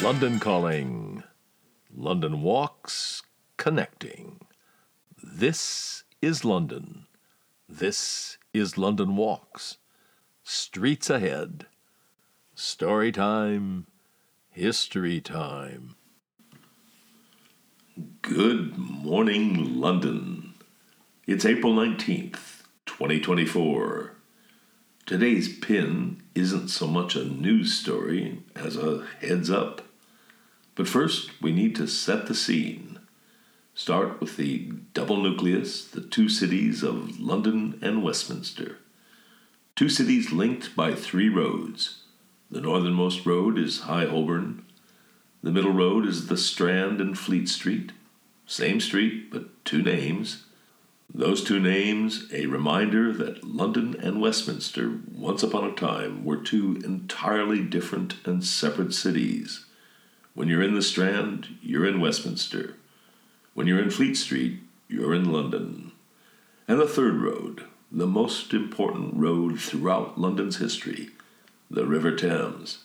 London Calling. London Walks Connecting. This is London. This is London Walks. Streets ahead. Story time. History time. Good morning, London. It's April 19th, 2024. Today's pin isn't so much a news story as a heads up. But first, we need to set the scene. Start with the double nucleus, the two cities of London and Westminster. Two cities linked by three roads. The northernmost road is High Holborn. The middle road is the Strand and Fleet Street. Same street, but two names. Those two names, a reminder that London and Westminster, once upon a time, were two entirely different and separate cities. When you're in the Strand, you're in Westminster. When you're in Fleet Street, you're in London. And the third road, the most important road throughout London's history, the River Thames.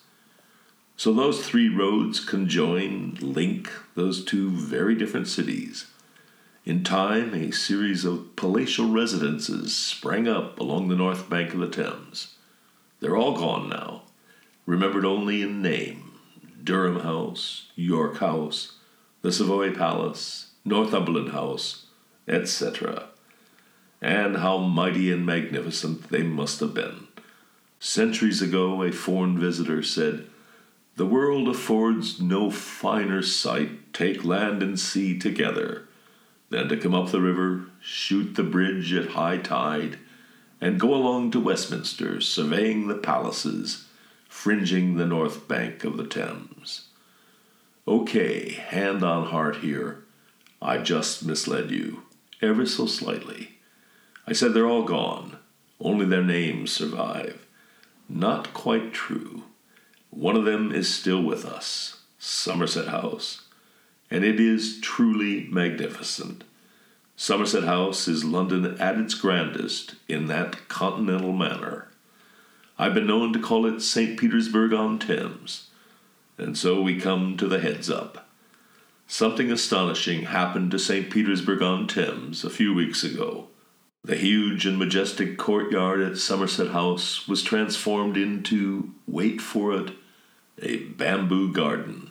So those three roads conjoin, link those two very different cities. In time, a series of palatial residences sprang up along the north bank of the Thames. They're all gone now, remembered only in name. Durham House, York House, the Savoy Palace, Northumberland House, etc. And how mighty and magnificent they must have been. Centuries ago, a foreign visitor said, "The world affords no finer sight, take land and sea together, than to come up the river, shoot the bridge at high tide, and go along to Westminster, surveying the palaces, fringing the north bank of the Thames." Okay, hand on heart here. I just misled you, ever so slightly. I said they're all gone, only their names survive. Not quite true. One of them is still with us, Somerset House, and it is truly magnificent. Somerset House is London at its grandest in that continental manner. I've been known to call it St. Petersburg-on-Thames, and so we come to the heads up. Something astonishing happened to St. Petersburg-on-Thames a few weeks ago. The huge and majestic courtyard at Somerset House was transformed into, wait for it, a bamboo garden.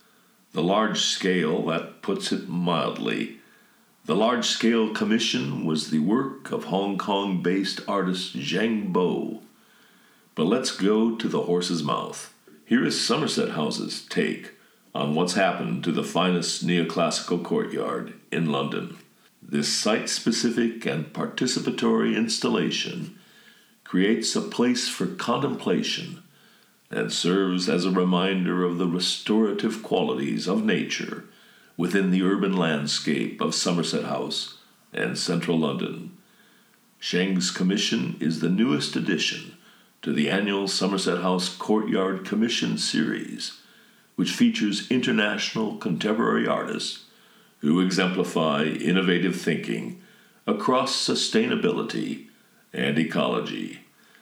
The large scale, that puts it mildly. The large-scale commission was the work of Hong Kong-based artist Zhang Bo. But let's go to the horse's mouth. Here is Somerset House's take on what's happened to the finest neoclassical courtyard in London. This site-specific and participatory installation creates a place for contemplation and serves as a reminder of the restorative qualities of nature within the urban landscape of Somerset House and central London. Zhang's commission is the newest addition to the annual Somerset House Courtyard Commission series, which features international contemporary artists who exemplify innovative thinking across sustainability and ecology.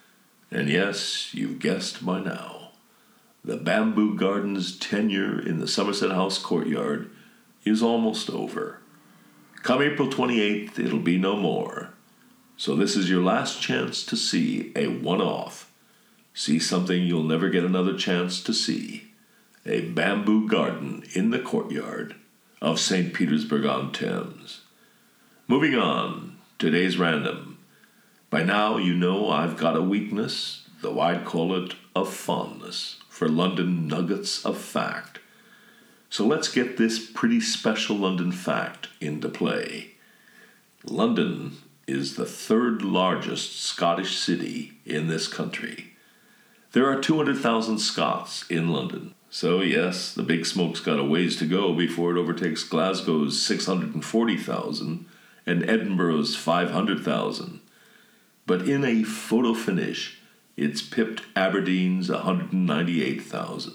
And yes, you've guessed by now, the Bamboo Garden's tenure in the Somerset House courtyard is almost over. Come April 28th, it'll be no more. So this is your last chance to see a one-off. See something you'll never get another chance to see. A bamboo garden in the courtyard of St. Petersburg-on-Thames. Moving on, today's random. By now you know I've got a weakness, though I'd call it a fondness, for London nuggets of fact. So let's get this pretty special London fact into play. London is the third largest Scottish city in this country. There are 200,000 Scots in London. So yes, the Big Smoke's got a ways to go before it overtakes Glasgow's 640,000 and Edinburgh's 500,000. But in a photo finish, it's pipped Aberdeen's 198,000.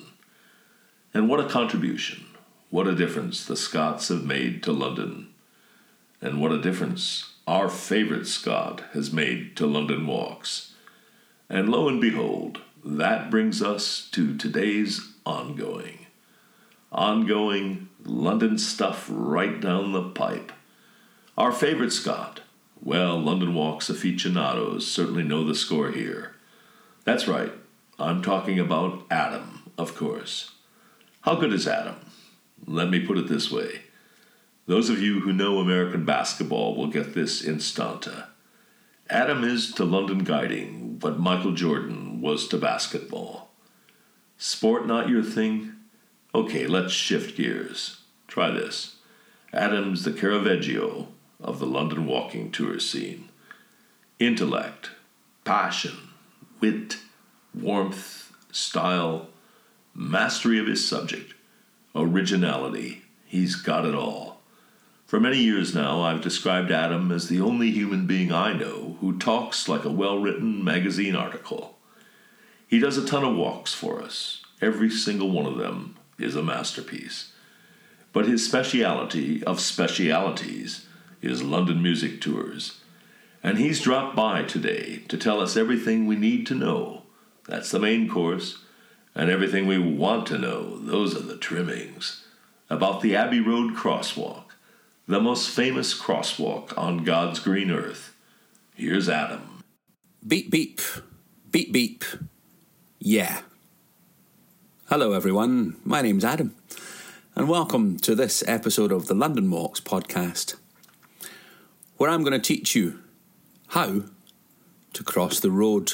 And what a contribution, what a difference the Scots have made to London. And what a difference our favorite Scot has made to London walks. And lo and behold, that brings us to today's ongoing. Ongoing London stuff right down the pipe. Our favorite Scot. Well, London Walks aficionados certainly know the score here. That's right, I'm talking about Adam, of course. How good is Adam? Let me put it this way. Those of you who know American basketball will get this instanta. Adam is to London guiding what Michael Jordan was to basketball. Sport not your thing? Okay, let's shift gears. Try this. Adam's the Caravaggio of the London walking tour scene. Intellect, passion, wit, warmth, style, mastery of his subject, originality. He's got it all. For many years now, I've described Adam as the only human being I know who talks like a well-written magazine article. He does a ton of walks for us. Every single one of them is a masterpiece. But his speciality of specialities is London music tours. And he's dropped by today to tell us everything we need to know. That's the main course. And everything we want to know, those are the trimmings. About the Abbey Road Crosswalk, the most famous crosswalk on God's green earth. Here's Adam. Beep, beep. Beep, beep. Yeah. Hello, everyone. My name's Adam, and welcome to this episode of the London Walks podcast, where I'm going to teach you how to cross the road.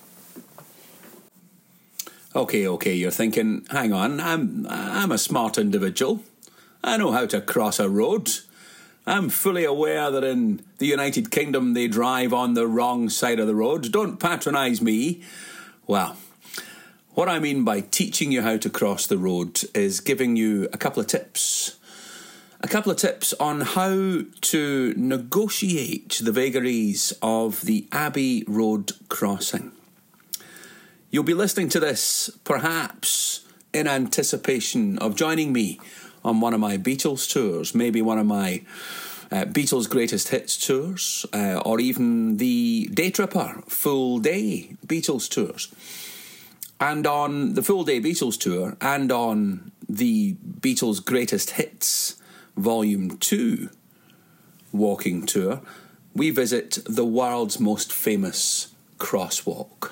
Okay, you're thinking, hang on, I'm a smart individual. I know how to cross a road. I'm fully aware that in the United Kingdom they drive on the wrong side of the road. Don't patronise me. Well, what I mean by teaching you how to cross the road is giving you a couple of tips. A couple of tips on how to negotiate the vagaries of the Abbey Road crossing. You'll be listening to this, perhaps, in anticipation of joining me on one of my Beatles tours, maybe one of my Beatles Greatest Hits tours, or even the Day Tripper full day Beatles tours. And on the full day Beatles tour and on the Beatles Greatest Hits Volume 2 walking tour, we visit the world's most famous crosswalk.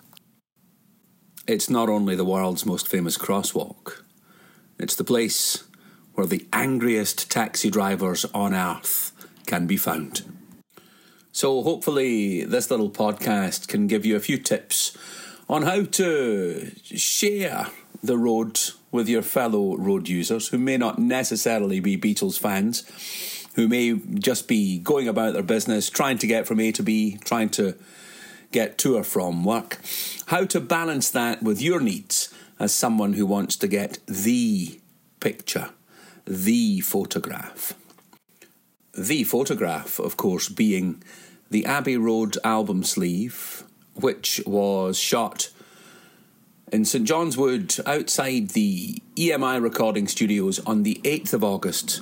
It's not only the world's most famous crosswalk, it's the place where the angriest taxi drivers on earth can be found. So hopefully this little podcast can give you a few tips on how to share the road with your fellow road users who may not necessarily be Beatles fans, who may just be going about their business, trying to get from A to B, trying to get to or from work. How to balance that with your needs as someone who wants to get the picture, the photograph. The photograph, of course, being the Abbey Road album sleeve, which was shot in St John's Wood outside the EMI recording studios on the 8th of August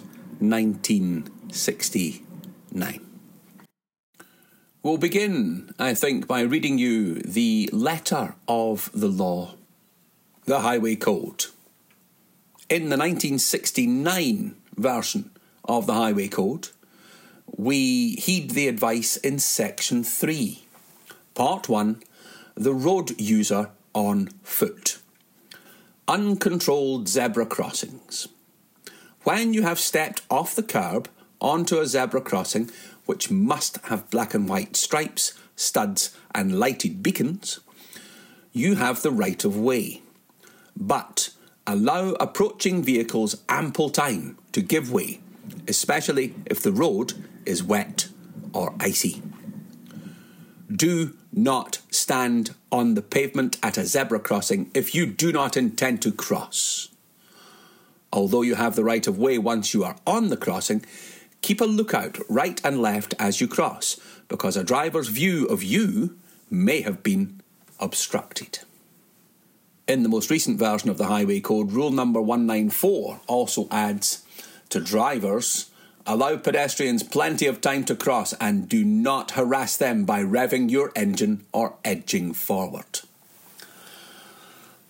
1969. We'll begin, I think, by reading you the letter of the law, the Highway Code. In the 1969 version of the Highway Code, we heed the advice in Section 3, Part 1, the road user on foot. Uncontrolled zebra crossings. When you have stepped off the curb onto a zebra crossing, which must have black and white stripes, studs and lighted beacons, you have the right of way. But allow approaching vehicles ample time to give way, especially if the road is wet or icy. Do not stand on the pavement at a zebra crossing if you do not intend to cross. Although you have the right of way once you are on the crossing, keep a lookout right and left as you cross, because a driver's view of you may have been obstructed. In the most recent version of the Highway Code, rule number 194 also adds to drivers, allow pedestrians plenty of time to cross and do not harass them by revving your engine or edging forward.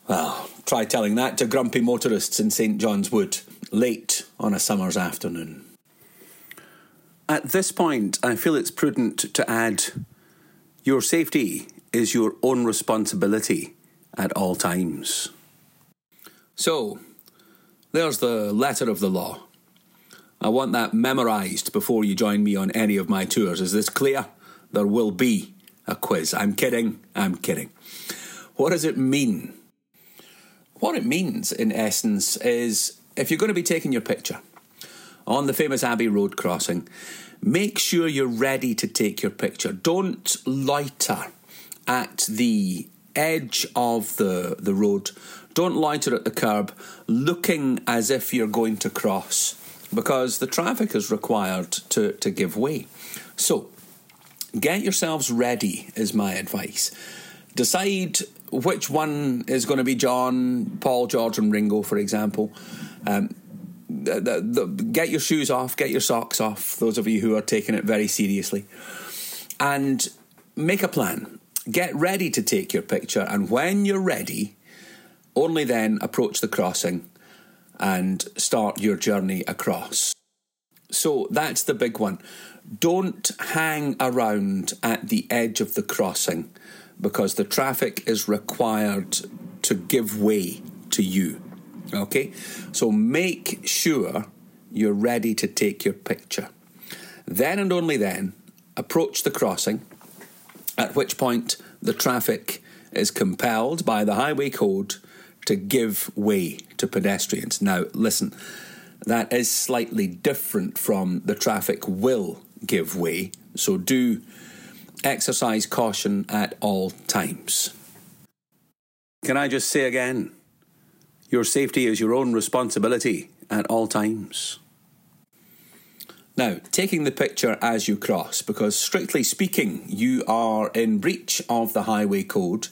Well, try telling that to grumpy motorists in St John's Wood, late on a summer's afternoon. At this point, I feel it's prudent to add, your safety is your own responsibility at all times. So, there's the letter of the law. I want that memorised before you join me on any of my tours. Is this clear? There will be a quiz. I'm kidding. What does it mean? What it means, in essence, is if you're going to be taking your picture on the famous Abbey Road crossing, make sure you're ready to take your picture. Don't loiter at the edge of the road. Don't loiter at the curb looking as if you're going to cross, because the traffic is required to give way. So, get yourselves ready is my advice. Decide which one is going to be John, Paul, George and Ringo, for example. Get your shoes off, get your socks off, those of you who are taking it very seriously. And make a plan. Get ready to take your picture, and when you're ready, only then approach the crossing and start your journey across. So that's the big one. Don't hang around at the edge of the crossing, because the traffic is required to give way to you. Okay? So make sure you're ready to take your picture. Then and only then, approach the crossing, at which point the traffic is compelled by the highway code to give way to pedestrians. Now, listen, that is slightly different from the traffic will give way, so do exercise caution at all times. Can I just say again, your safety is your own responsibility at all times. Now, taking the picture as you cross, because strictly speaking, you are in breach of the highway code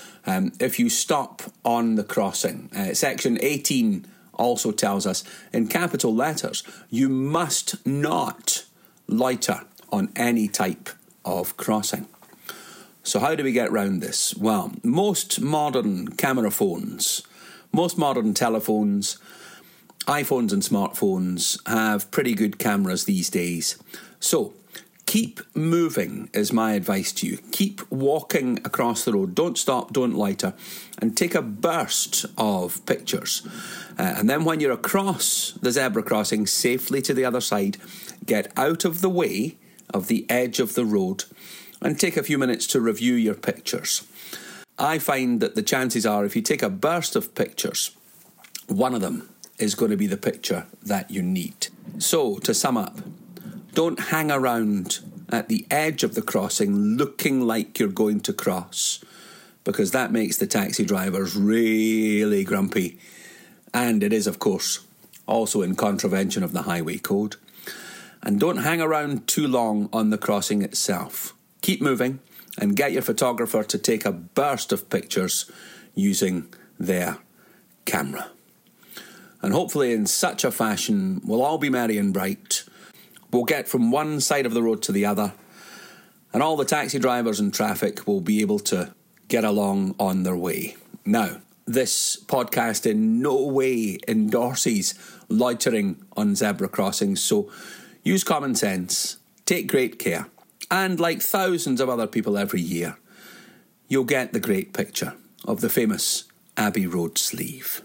if you stop on the crossing. Section 18 also tells us, in capital letters, you must not loiter on any type of crossing. So how do we get round this? Well, most modern camera phones, most modern telephones, iPhones and smartphones have pretty good cameras these days. So keep moving is my advice to you. Keep walking across the road. Don't stop, don't loiter, and take a burst of pictures. And then when you're across the zebra crossing safely to the other side, get out of the way of the edge of the road and take a few minutes to review your pictures. I find that the chances are, if you take a burst of pictures, one of them is going to be the picture that you need. So, to sum up, don't hang around at the edge of the crossing looking like you're going to cross, because that makes the taxi drivers really grumpy. And it is, of course, also in contravention of the highway code. And don't hang around too long on the crossing itself. Keep moving and get your photographer to take a burst of pictures using their camera. And hopefully in such a fashion, we'll all be merry and bright. We'll get from one side of the road to the other, and all the taxi drivers and traffic will be able to get along on their way. Now, this podcast in no way endorses loitering on zebra crossings, so use common sense, take great care, and like thousands of other people every year, you'll get the great picture of the famous Abbey Road sleeve.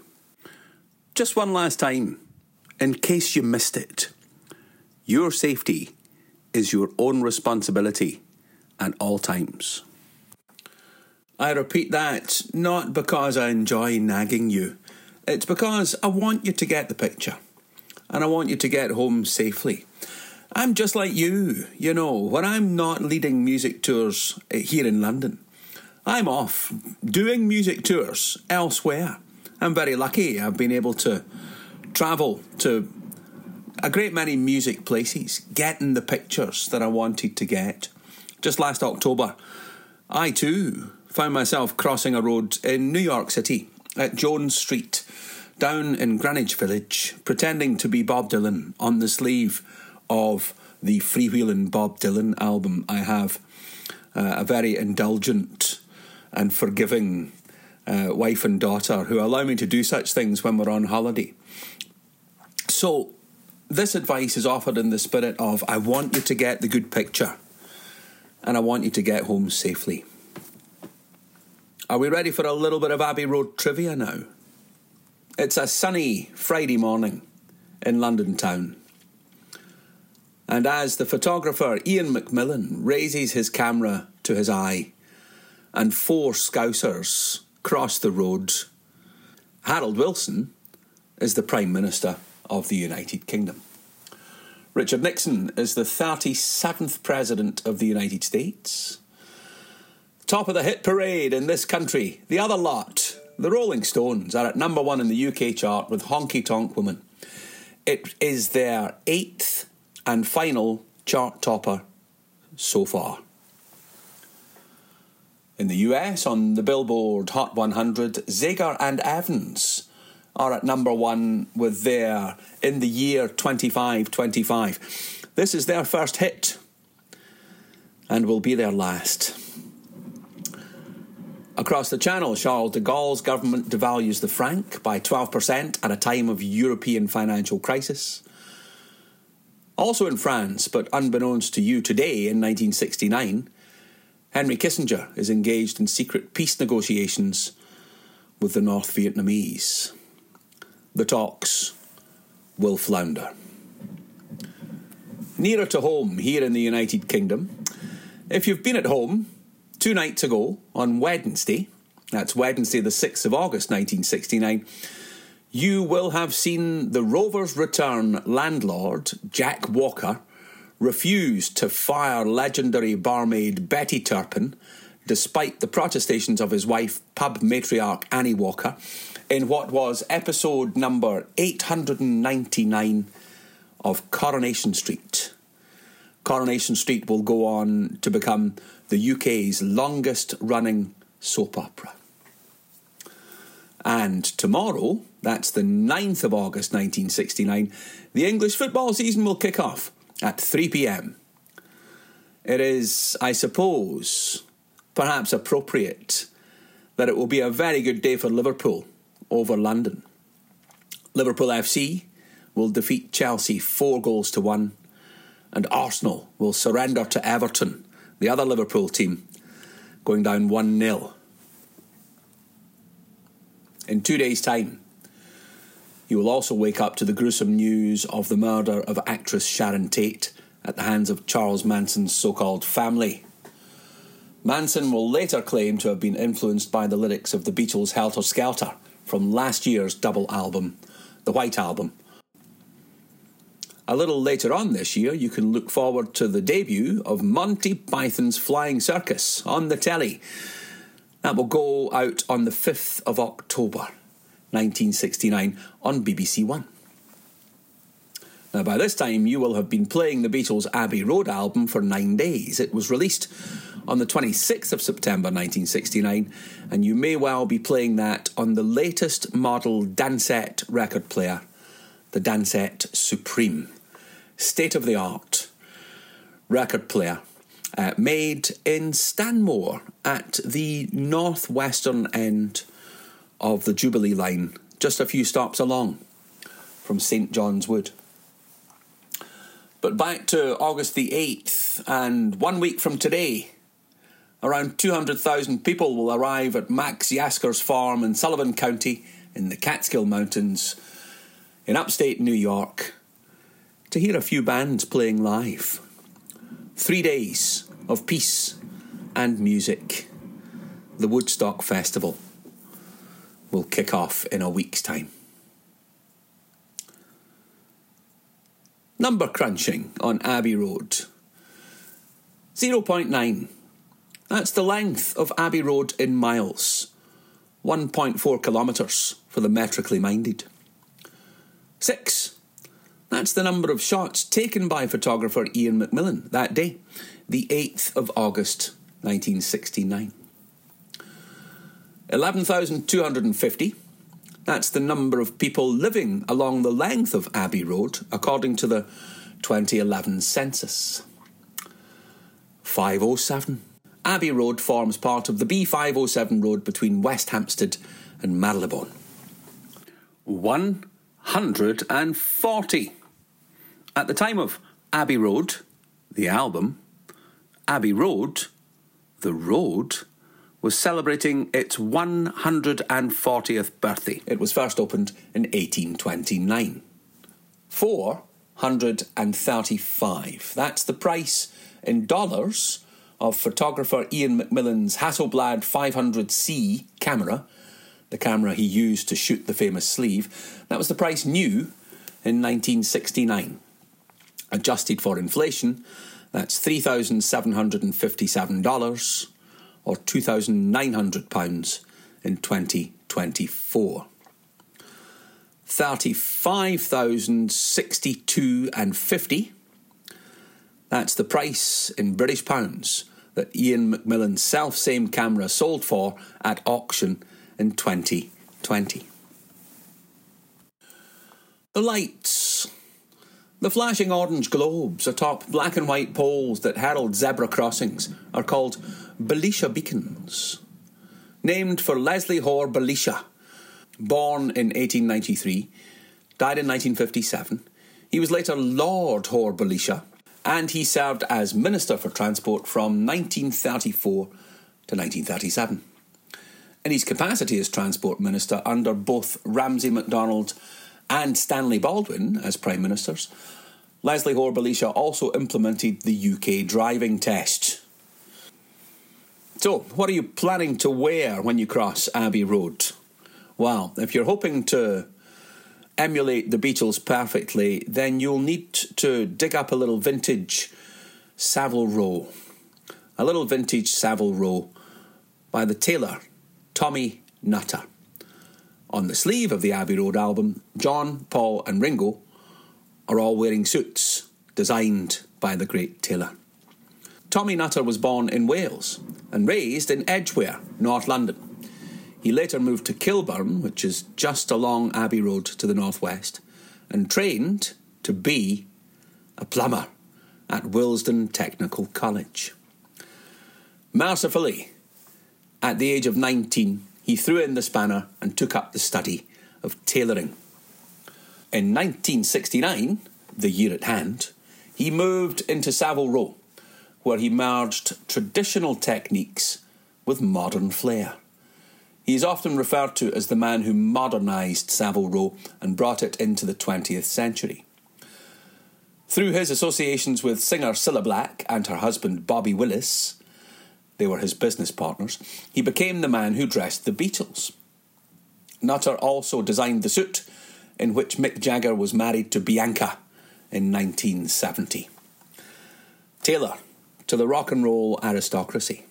Just one last time, in case you missed it, your safety is your own responsibility at all times. I repeat that not because I enjoy nagging you. It's because I want you to get the picture, and I want you to get home safely. I'm just like you, when I'm not leading music tours here in London, I'm off doing music tours elsewhere. I'm very lucky. I've been able to travel to a great many music places, getting the pictures that I wanted to get. Just last October, I too found myself crossing a road in New York City at Jones Street, down in Greenwich Village, pretending to be Bob Dylan on the sleeve of the Freewheelin' Bob Dylan album. I have a very indulgent and forgiving wife and daughter who allow me to do such things when we're on holiday. So this advice is offered in the spirit of, I want you to get the good picture and I want you to get home safely. Are we ready for a little bit of Abbey Road trivia now? It's a sunny Friday morning in London town. And as the photographer Ian McMillan raises his camera to his eye and 4 Scousers cross the road, Harold Wilson is the Prime Minister of the United Kingdom. Richard Nixon is the 37th President of the United States. Top of the hit parade in this country, the other lot, the Rolling Stones, are at number 1 in the UK chart with Honky Tonk Woman. It is their 8th and final chart topper so far. In the US, on the Billboard Hot 100, Zager and Evans are at number 1 with their In the Year 2525. This is their first hit and will be their last. Across the channel, Charles de Gaulle's government devalues the franc by 12% at a time of European financial crisis. Also in France, but unbeknownst to you today, in 1969, Henry Kissinger is engaged in secret peace negotiations with the North Vietnamese. The talks will flounder. Nearer to home, here in the United Kingdom, if you've been at home 2 nights ago, on Wednesday, that's Wednesday the 6th of August 1969, you will have seen the Rovers' return landlord, Jack Walker, refuse to fire legendary barmaid Betty Turpin, despite the protestations of his wife, pub matriarch Annie Walker, in what was episode number 899 of Coronation Street. Coronation Street will go on to become the UK's longest-running soap opera. And tomorrow, that's the 9th of August 1969, the English football season will kick off at 3 p.m. It is, I suppose, perhaps appropriate that it will be a very good day for Liverpool over London. Liverpool FC will defeat Chelsea 4-1, and Arsenal will surrender to Everton, the other Liverpool team, going down 1-0. In 2 days' time, you will also wake up to the gruesome news of the murder of actress Sharon Tate at the hands of Charles Manson's so-called family. Manson will later claim to have been influenced by the lyrics of the Beatles' Helter Skelter from last year's double album, The White Album. A little later on this year, you can look forward to the debut of Monty Python's Flying Circus on the telly. That will go out on the 5th of October, 1969, on BBC One. Now, by this time, you will have been playing the Beatles' Abbey Road album for 9 days. It was released on the 26th of September, 1969, and you may well be playing that on the latest model Dansette record player, the Dansette Supreme. State-of-the-art record player, made in Stanmore at the northwestern end of the Jubilee line, just a few stops along from St John's Wood. But back to August the 8th, and 1 week from today, around 200,000 people will arrive at Max Yasker's farm in Sullivan County in the Catskill Mountains in upstate New York to hear a few bands playing live. 3 days of peace and music. The Woodstock Festival will kick off in a week's time. Number crunching on Abbey Road. 0.9. That's the length of Abbey Road in miles. 1.4 kilometres for the metrically minded. 6. That's the number of shots taken by photographer Ian McMillan that day, the 8th of August, 1969. 11,250. That's the number of people living along the length of Abbey Road, according to the 2011 census. 507. Abbey Road forms part of the B507 road between West Hampstead and Marylebone. 140. At the time of Abbey Road, the album, Abbey Road, the road, was celebrating its 140th birthday. It was first opened in 1829. 435. That's the price in dollars of photographer Ian McMillan's Hasselblad 500C camera, the camera he used to shoot the famous sleeve. That was the price new in 1969. Adjusted for inflation, that's $3,757 or £2,900 in 2024. 35,062.50. That's the price in British pounds that Ian McMillan's self-same camera sold for at auction in 2020. The lights. The flashing orange globes atop black and white poles that herald zebra crossings are called Belisha beacons. Named for Leslie Hoare Belisha, born in 1893, died in 1957. He was later Lord Hoare Belisha, and he served as Minister for Transport from 1934 to 1937. In his capacity as Transport Minister under both Ramsay MacDonald and Stanley Baldwin as Prime Ministers, Leslie Hoare Belisha also implemented the UK driving test. So, what are you planning to wear when you cross Abbey Road? Well, if you're hoping to emulate the Beatles perfectly, then you'll need to dig up a little vintage Savile Row. A little vintage Savile Row by the tailor, Tommy Nutter. On the sleeve of the Abbey Road album, John, Paul and Ringo are all wearing suits designed by the great tailor. Tommy Nutter was born in Wales and raised in Edgware, North London. He later moved to Kilburn, which is just along Abbey Road to the northwest, and trained to be a plumber at Willesden Technical College. Mercifully, at the age of 19, he threw in the spanner and took up the study of tailoring. In 1969, the year at hand, he moved into Savile Row, where he merged traditional techniques with modern flair. He is often referred to as the man who modernised Savile Row and brought it into the 20th century. Through his associations with singer Cilla Black and her husband Bobby Willis, they were his business partners, he became the man who dressed the Beatles. Nutter also designed the suit in which Mick Jagger was married to Bianca in 1970. Tailor to the rock and roll aristocracy.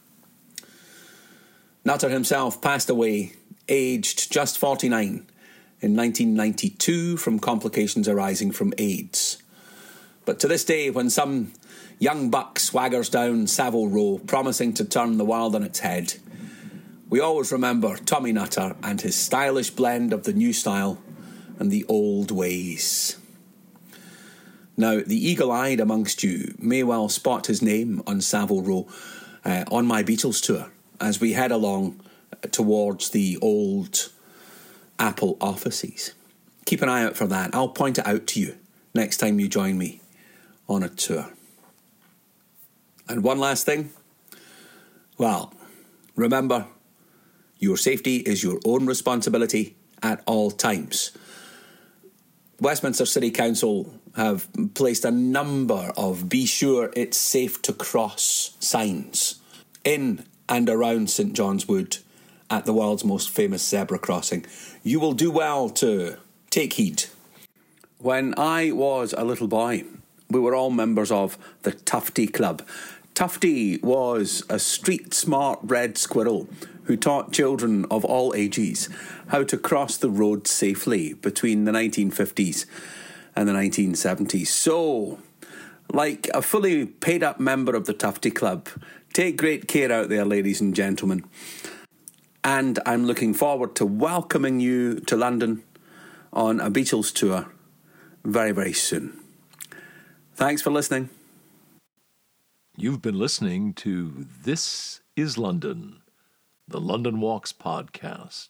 Nutter himself passed away, aged just 49, in 1992 from complications arising from AIDS. But to this day, when some young buck swaggers down Savile Row promising to turn the world on its head, we always remember Tommy Nutter and his stylish blend of the new style and the old ways. Now, the eagle-eyed amongst you may well spot his name on Savile Row on my Beatles tour as we head along towards the old Apple offices. Keep an eye out for that. I'll point it out to you next time you join me on a tour. And one last thing. Well, remember, your safety is your own responsibility at all times. Westminster City Council have placed a number of "Be Sure It's Safe to Cross" signs in and around St John's Wood at the world's most famous zebra crossing. You will do well to take heed. When I was a little boy, we were all members of the Tufty Club. Tufty was a street-smart red squirrel who taught children of all ages how to cross the road safely between the 1950s and the 1970s. So, like a fully paid-up member of the Tufty Club, take great care out there, ladies and gentlemen. And I'm looking forward to welcoming you to London on a Beatles tour very, very soon. Thanks for listening. You've been listening to This is London, the London Walks podcast,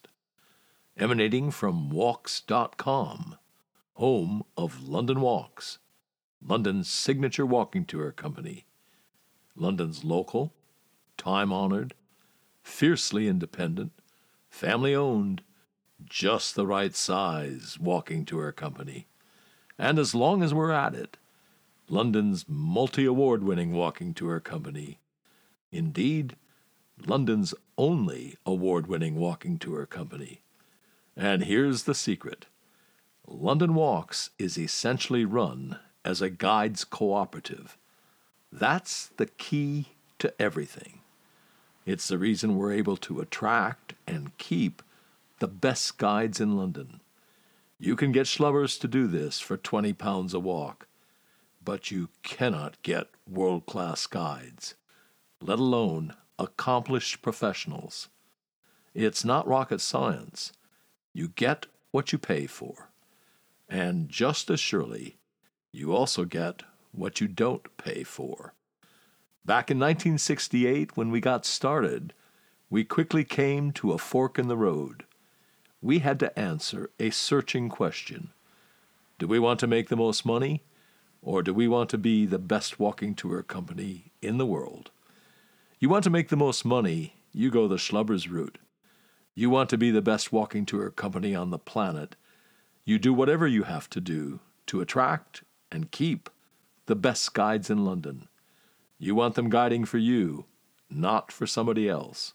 emanating from walks.com, home of London Walks, London's signature walking tour company, London's local, time-honored, fiercely independent, family-owned, just the right size walking tour company. And as long as we're at it, London's multi-award-winning walking tour company. Indeed, London's only award-winning walking tour company. And here's the secret. London Walks is essentially run as a guides cooperative. That's the key to everything. It's the reason we're able to attract and keep the best guides in London. You can get schlubbers to do this for £20 a walk, but you cannot get world-class guides, let alone accomplished professionals. It's not rocket science. You get what you pay for. And just as surely, you also get what you don't pay for. Back in 1968, when we got started, we quickly came to a fork in the road. We had to answer a searching question. Do we want to make the most money, or do we want to be the best walking tour company in the world? You want to make the most money, you go the schlubbers route. You want to be the best walking tour company on the planet, you do whatever you have to do to attract and keep the best guides in London. You want them guiding for you, not for somebody else.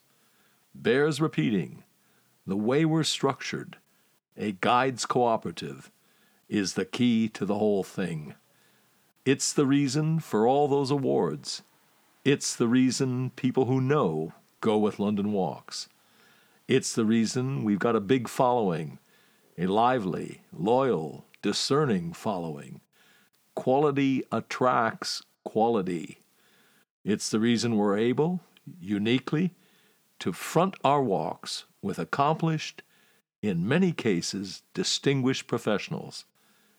Bears repeating, the way we're structured, a guides cooperative, is the key to the whole thing. It's the reason for all those awards. It's the reason people who know go with London Walks. It's the reason we've got a big following, a lively, loyal, discerning following. Quality attracts quality. It's the reason we're able, uniquely, to front our walks with accomplished, in many cases, distinguished professionals.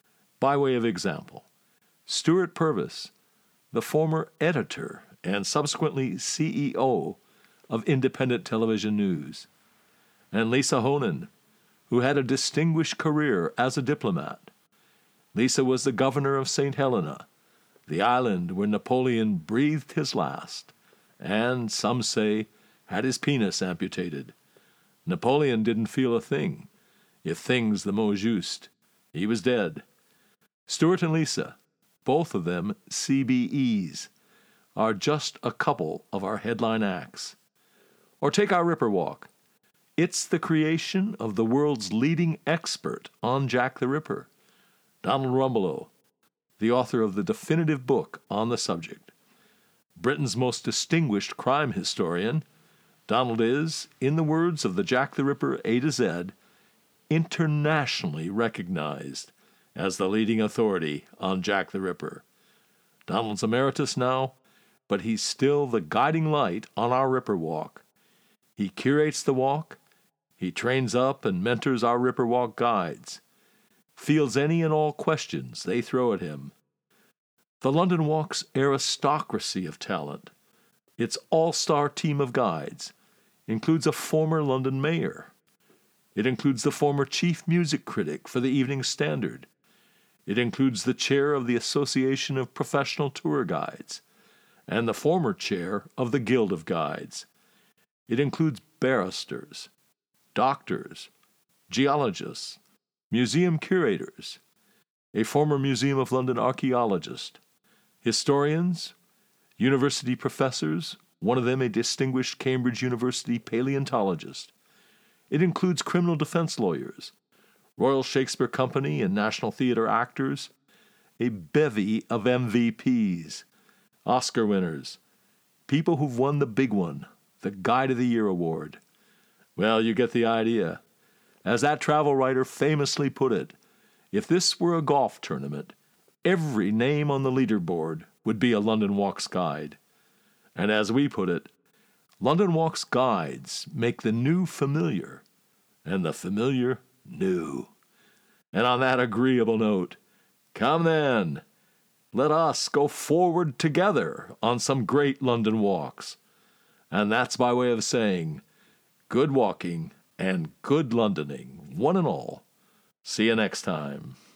By way of example, Stuart Purvis, the former editor and subsequently CEO of Independent Television News, and Lisa Honan, who had a distinguished career as a diplomat. Lisa was the governor of St. Helena, the island where Napoleon breathed his last, and, some say, had his penis amputated. Napoleon didn't feel a thing, if things the mot juste. He was dead. Stuart and Lisa, both of them CBEs, are just a couple of our headline acts. Or take our Ripper Walk. It's the creation of the world's leading expert on Jack the Ripper, Donald Rumbelow, the author of the definitive book on the subject. Britain's most distinguished crime historian, Donald is, in the words of the Jack the Ripper A to Z, internationally recognized as the leading authority on Jack the Ripper. Donald's emeritus now, but he's still the guiding light on our Ripper Walk. He curates the walk, he trains up and mentors our Ripper Walk guides, fields any and all questions they throw at him. The London Walk's aristocracy of talent, its all-star team of guides, includes a former London mayor. It includes the former chief music critic for the Evening Standard. It includes the chair of the Association of Professional Tour Guides and the former chair of the Guild of Guides. It includes barristers, doctors, geologists, museum curators, a former Museum of London archaeologist, historians, university professors, one of them a distinguished Cambridge University paleontologist. It includes criminal defense lawyers, Royal Shakespeare Company and National Theatre actors, a bevy of MVPs, Oscar winners, people who've won the big one, the Guide of the Year award. Well, you get the idea. As that travel writer famously put it, if this were a golf tournament, every name on the leaderboard would be a London Walks guide. And as we put it, London Walks guides make the new familiar, and the familiar new. And on that agreeable note, come then, let us go forward together on some great London walks. And that's my way of saying good walking and good Londoning, one and all. See you next time.